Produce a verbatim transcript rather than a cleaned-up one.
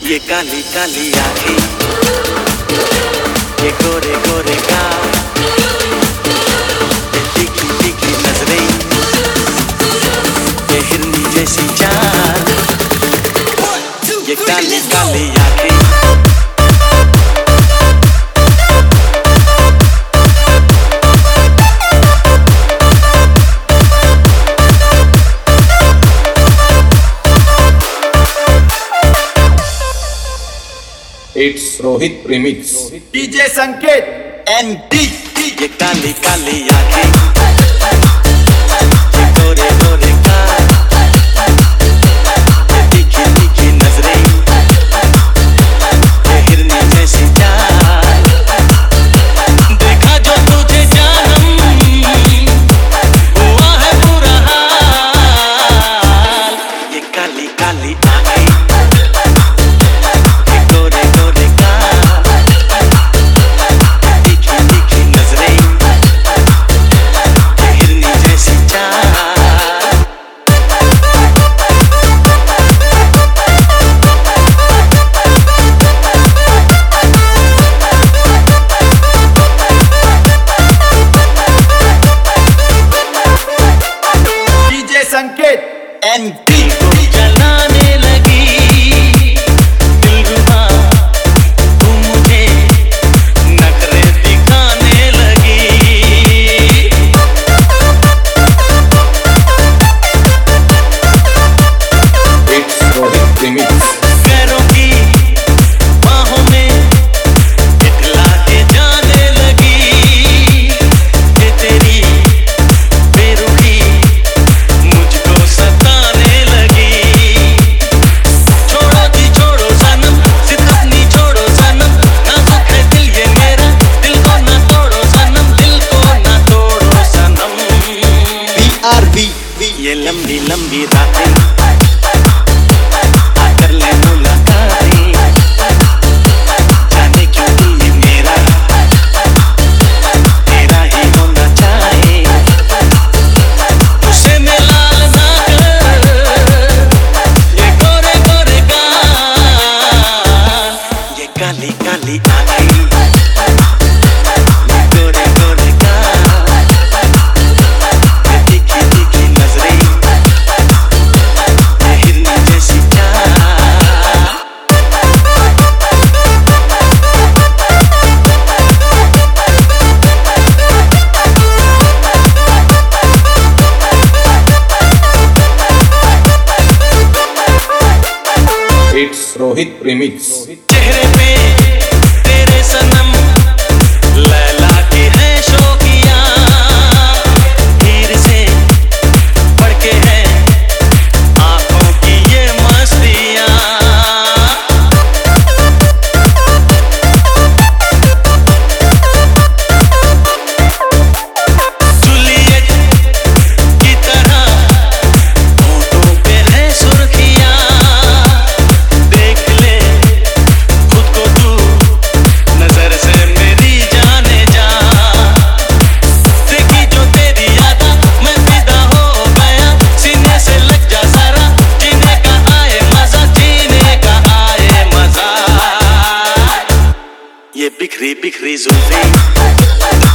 ये काली काली आँखें, ये गोरे गोरे गाल, ये तीखी तीखी नजरें, ये हिरनी जैसी चाल, ये काली काली आँखें। It's Rohit Remix. D J Sanket N D. ये काली काली आँखें, ये गोरे गोरे गाल, ये तीखी तीखी नजरें, ये हिरनी जैसी चाल। देखा जो तुझे जानम, हुआ है बुरा हाल। ये काली काली आँखें, संकेत एन डी को जलाने लगी दिलरुबा, तू मुझे नखरे दिखाने लगी। It's Rohit Remix. पैरों की बाहों में इतला के जाने लगी, ये तेरी बेरुखी मुझको सताने लगी। छोड़ो जी छोड़ो सनम, सितमनी छोड़ो सनम, नाजुक है दिल ये मेरा, दिल को ना तोड़ो सनम, दिल को ना तोड़ो सनम। बी आर बी ये लंबी लंबी रातें, आकर ले मुलाकातें, जाने क्यों दिल ये मेरा तेरा ही होना चाहे। उसे मैं लाल ना कर, ये गोरे गोरे गाल, ये काली काली आँखें, ये गोरे गोरे गाल, ये तीखी तीखी नजरें, ये हिरनी जैसी चाल। It's Rohit Remix. चेहरे पे तेरे सनम लैला की है शौकियाँ, हीर से बढ़ के है आँखों की ये मस्तियाँ। जूलियट की तरह होठों पे है सुर्खियाँ, देख ले खुद को तू नजर से मेरी जाने जा। देखी जो तेरी यादा मैं फिदा हो गया, सीने से लग जा सारा, जीने का आए मजा, जीने का आए मजा। ये बिखरी बिखरी जुल्फें